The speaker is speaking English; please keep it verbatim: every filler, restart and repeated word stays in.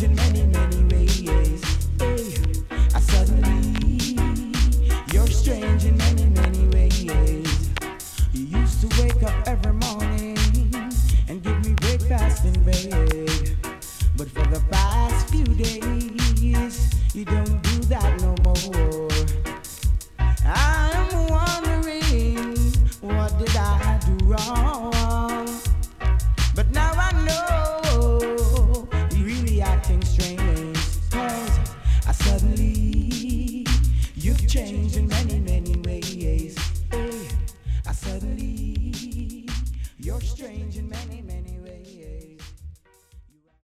strange in many, many ways. Hey, I suddenly, you're strange in many, many ways. You used to wake up every morning and give me breakfast in bed, but for the past few days, you don't